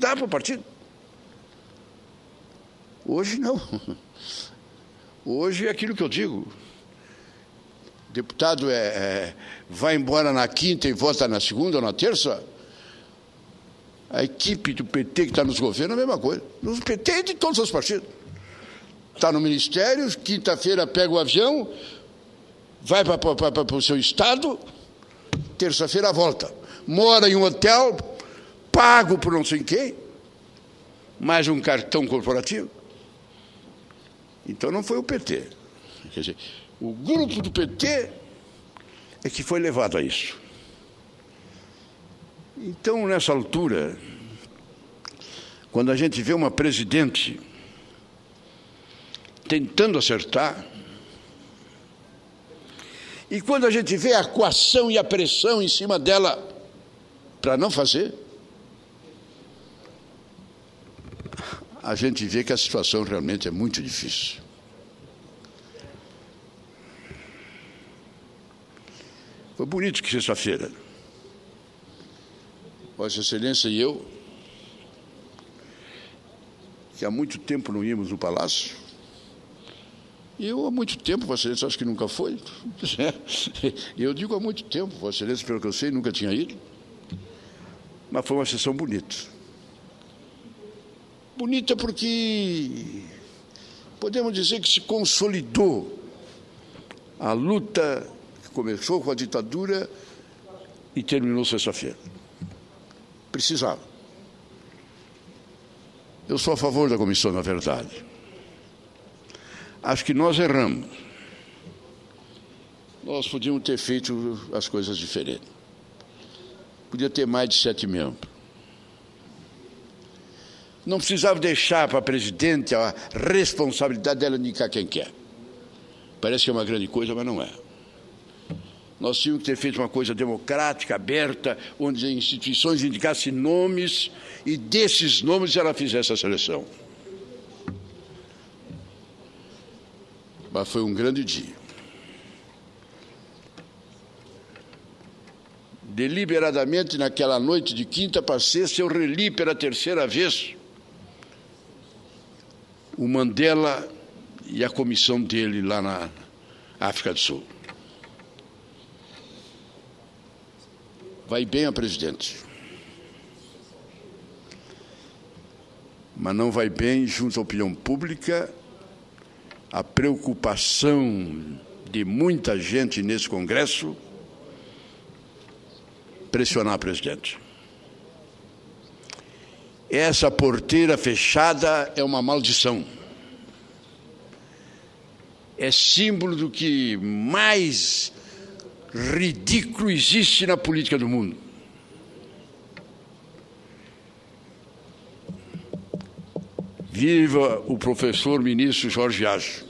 dá para o partido. Hoje não. Hoje é aquilo que eu digo. Deputado vai embora na quinta e vota na segunda ou na terça. A equipe do PT que está nos governos é a mesma coisa. Nos PT é de todos os partidos. Está no ministério, quinta-feira pega o avião, vai para o seu estado, terça-feira volta. Mora em um hotel, pago por não sei quem, mais um cartão corporativo. Então não foi o PT. Quer dizer, o grupo do PT é que foi levado a isso. Então, nessa altura, quando a gente vê uma presidente tentando acertar, e quando a gente vê a coação e a pressão em cima dela para não fazer, a gente vê que a situação realmente é muito difícil. Foi bonito que sexta-feira, Vossa Excelência e eu, que há muito tempo não íamos no Palácio, e eu há muito tempo, Vossa Excelência, acho que nunca foi. Eu digo há muito tempo, Vossa Excelência, pelo que eu sei, nunca tinha ido, mas foi uma sessão bonita. Bonita porque podemos dizer que se consolidou a luta que começou com a ditadura e terminou sexta-feira. Precisava. Eu sou a favor da comissão, na verdade. Acho que nós erramos. Nós podíamos ter feito as coisas diferentes. Podia ter mais de 7 membros. Não precisava deixar para a presidente a responsabilidade dela indicar quem quer. Parece que é uma grande coisa, mas não é. Nós tínhamos que ter feito uma coisa democrática, aberta, onde as instituições indicassem nomes e desses nomes ela fizesse a seleção. Mas foi um grande dia. Deliberadamente, naquela noite de quinta para sexta, eu reli pela terceira vez o Mandela e a comissão dele lá na África do Sul. Vai bem a presidente, mas não vai bem junto à opinião pública a preocupação de muita gente nesse Congresso pressionar a presidente. Essa porteira fechada é uma maldição. É símbolo do que mais ridículo existe na política do mundo. Viva o professor ministro Jorge Acho.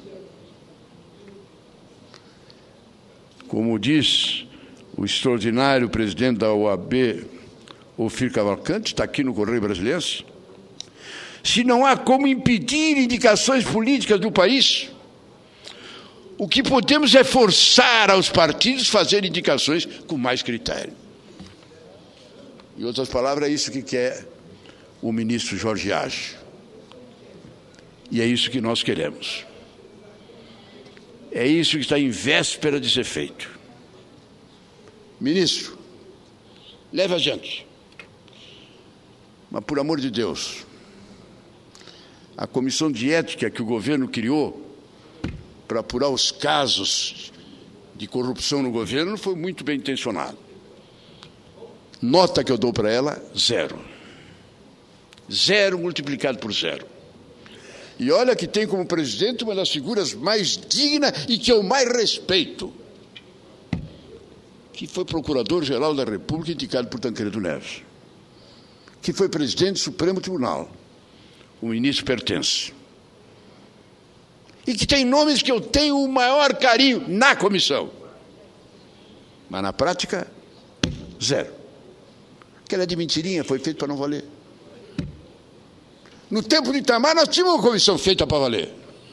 Como diz o extraordinário presidente da OAB, Ofir Cavalcante, está aqui no Correio Brasiliense, se não há como impedir indicações políticas do país, o que podemos é forçar aos partidos a fazer indicações com mais critério. Em outras palavras, é isso que quer o ministro Jorge Acho. E é isso que nós queremos. É isso que está em véspera de ser feito. Ministro, leve a gente. Mas, por amor de Deus, a comissão de ética que o governo criou para apurar os casos de corrupção no governo foi muito bem intencionado. Nota que eu dou para ela, 0. 0 multiplicado por 0. E olha que tem como presidente uma das figuras mais dignas e que eu mais respeito, que foi procurador-geral da República indicado por Tancredo Neves, que foi presidente do Supremo Tribunal, o ministro pertence, e que tem nomes que eu tenho o maior carinho na comissão, mas na prática, 0. Aquela de mentirinha foi feita para não valer. No tempo de Itamar, nós tínhamos uma comissão feita para valer,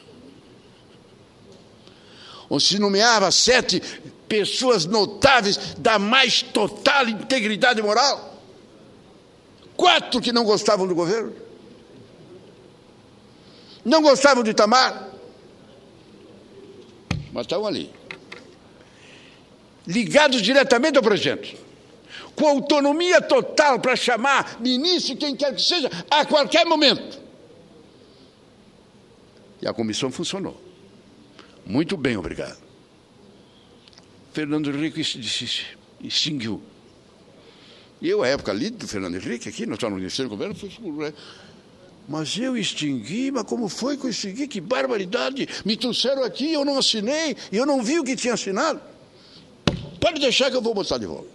onde se nomeava 7 pessoas notáveis da mais total integridade moral. 4 que não gostavam do governo. Não gostavam de Itamar. Mas estavam ali. Ligados diretamente ao presidente. Com autonomia total para chamar ministro, quem quer que seja, a qualquer momento. E a comissão funcionou. Muito bem, obrigado. Fernando Henrique se extinguiu. E eu, à época, líder do Fernando Henrique, aqui, nós estávamos no Ministério do Governo, fui... Mas eu extingui, mas como foi que eu extingui? Que barbaridade! Me trouxeram aqui, eu não assinei, e eu não vi o que tinha assinado. Pode deixar que eu vou botar de volta.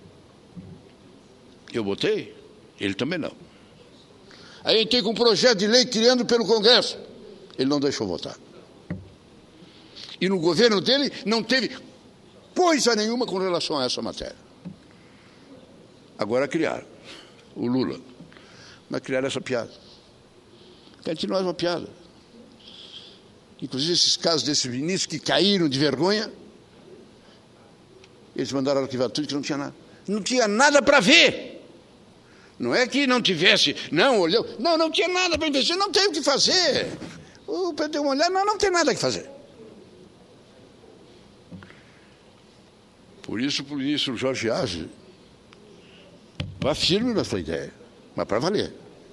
Eu botei, ele também não. Aí entrei com um projeto de lei criando pelo Congresso. Ele não deixou votar. E no governo dele não teve coisa nenhuma com relação a essa matéria. Agora criaram o Lula. Mas criaram essa piada. Entre nós, uma piada. Inclusive, esses casos desses ministros que caíram de vergonha, eles mandaram arquivar tudo que não tinha nada. Não tinha nada para ver. Não é que não tivesse, não, olhou. Não tinha nada para investir, não tem o que fazer. O PT uma olhada, não tem nada que fazer. Por isso, o ministro Jorge Age vá firme na sua ideia, mas para valer.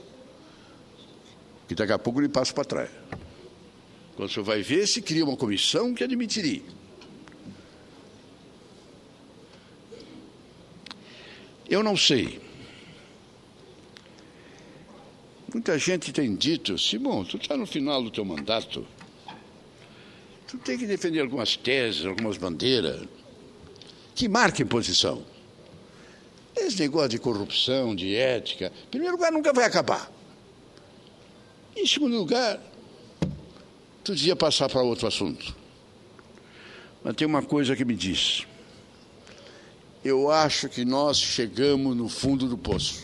Que daqui a pouco ele passa para trás. Quando o senhor vai ver, se cria uma comissão que admitiria. Eu não sei. Muita gente tem dito, Simão, tu está no final do teu mandato, tu tem que defender algumas teses, algumas bandeiras, que marquem posição. Esse negócio de corrupção, de ética, em primeiro lugar, nunca vai acabar. Em segundo lugar, tu devia passar para outro assunto. Mas tem uma coisa que me diz. Eu acho que nós chegamos no fundo do poço.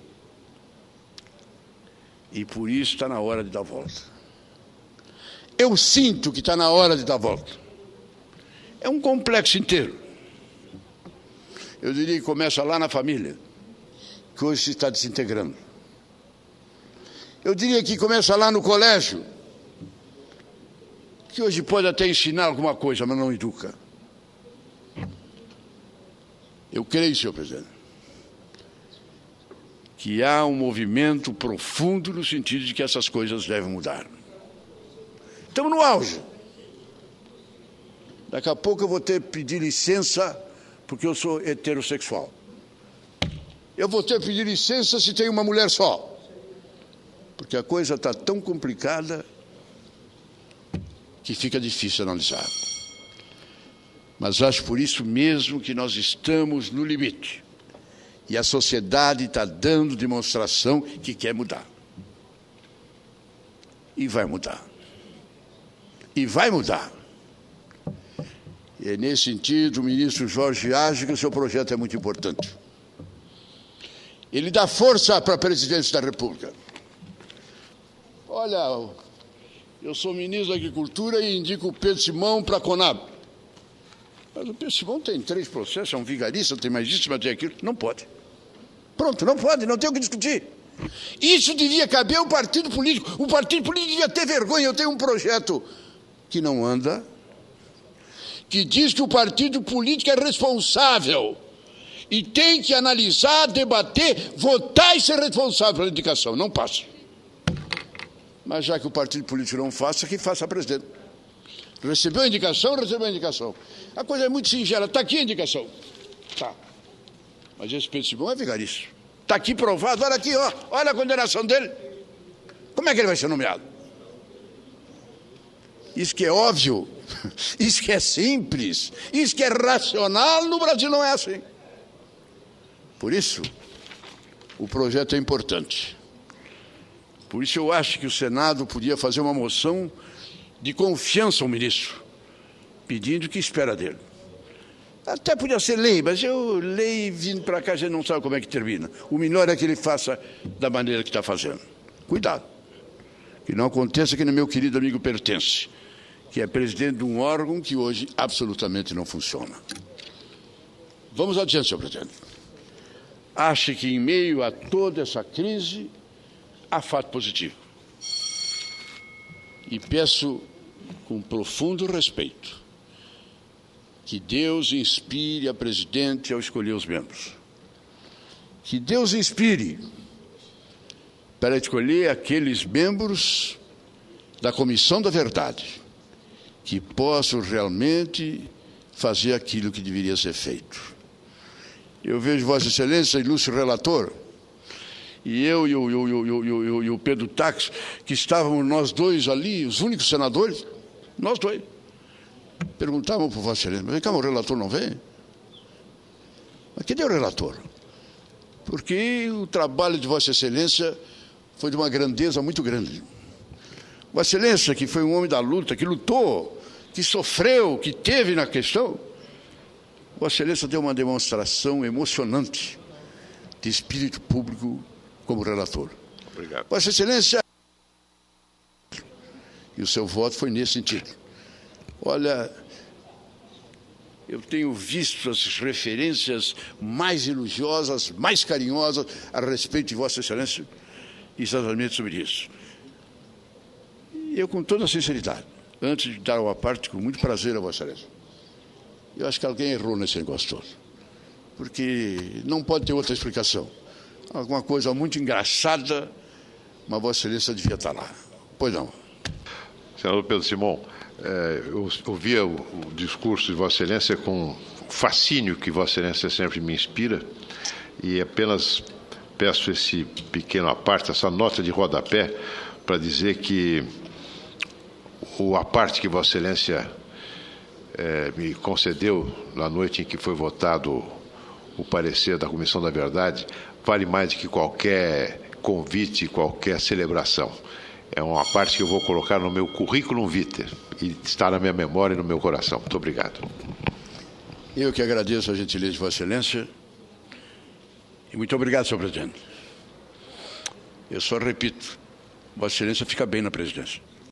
E por isso está na hora de dar volta. Eu sinto que está na hora de dar volta. É um complexo inteiro. Eu diria que começa lá na família, que hoje se está desintegrando. Eu diria que começa lá no colégio, que hoje pode até ensinar alguma coisa, mas não educa. Eu creio, senhor presidente, que há um movimento profundo no sentido de que essas coisas devem mudar. Estamos no auge. Daqui a pouco eu vou ter que pedir licença porque eu sou heterossexual. Eu vou ter que pedir licença se tem uma mulher só. Porque a coisa está tão complicada que fica difícil analisar. Mas acho por isso mesmo que nós estamos no limite. E a sociedade está dando demonstração que quer mudar. E vai mudar. E vai mudar. E é nesse sentido, o ministro Jorge Age, que o seu projeto é muito importante. Ele dá força para a presidência da República. Olha, eu sou ministro da Agricultura e indico o Pedro Simão para a Conab. Mas o Pedro Simão tem 3 processos, é um vigarista, tem mais isso, mas tem aquilo. Não pode. Pronto, não pode, não tem o que discutir. Isso devia caber ao partido político. O partido político devia ter vergonha. Eu tenho um projeto que não anda, que diz que o partido político é responsável e tem que analisar, debater, votar e ser responsável pela indicação. Não passa. Mas já que o partido político não faça, que faça a presidente. Recebeu a indicação, recebeu a indicação. A coisa é muito singela. Está aqui a indicação. Tá. Mas esse Pedro Simão é vigarista. Está aqui provado. Olha aqui, ó. Olha a condenação dele. Como é que ele vai ser nomeado? Isso que é óbvio. Isso que é simples. Isso que é racional. No Brasil não é assim. Por isso, o projeto é importante. Por isso eu acho que o Senado podia fazer uma moção de confiança ao ministro, pedindo o que espera dele. Até podia ser lei, mas lei vindo para cá, a gente não sabe como é que termina. O melhor é que ele faça da maneira que está fazendo. Cuidado, que não aconteça que no meu querido amigo Pertence, que é presidente de um órgão que hoje absolutamente não funciona. Vamos adiante, senhor presidente. acha que, em meio a toda essa crise, há fato positivo. E peço, com profundo respeito, que Deus inspire a presidente ao escolher os membros. Que Deus inspire para escolher aqueles membros da Comissão da Verdade que possam realmente fazer aquilo que deveria ser feito. Eu vejo Vossa Excelência, ilustre relator, e eu e o Pedro Tax, que estávamos nós dois ali, os únicos senadores, nós dois, perguntavam para Vossa Excelência, mas vem cá, o relator não vem? Mas cadê o relator? Porque o trabalho de Vossa Excelência foi de uma grandeza muito grande. Vossa Excelência, que foi um homem da luta, que lutou, que sofreu, que teve na questão, Vossa Excelência deu uma demonstração emocionante de espírito público como relator. Obrigado. Vossa Excelência, e o seu voto foi nesse sentido. Olha, eu tenho visto as referências mais elogiosas, mais carinhosas a respeito de Vossa Excelência, exatamente sobre isso. E eu, com toda a sinceridade, antes de dar uma parte, com muito prazer a Vossa Excelência, eu acho que alguém errou nesse negócio todo, porque não pode ter outra explicação. Alguma coisa muito engraçada, mas Vossa Excelência devia estar lá. Pois não. Senador Pedro Simão, eu ouvia o discurso de Vossa Excelência com o fascínio que Vossa Excelência sempre me inspira, e apenas peço esse pequeno aparte, essa nota de rodapé, para dizer que a parte que Vossa Excelência me concedeu na noite em que foi votado o parecer da Comissão da Verdade vale mais do que qualquer convite, qualquer celebração. É uma parte que eu vou colocar no meu currículo vitae e está na minha memória e no meu coração. Muito obrigado. Eu que agradeço a gentileza de Vossa Excelência e muito obrigado, senhor presidente. Eu só repito, Vossa Excelência fica bem na presidência.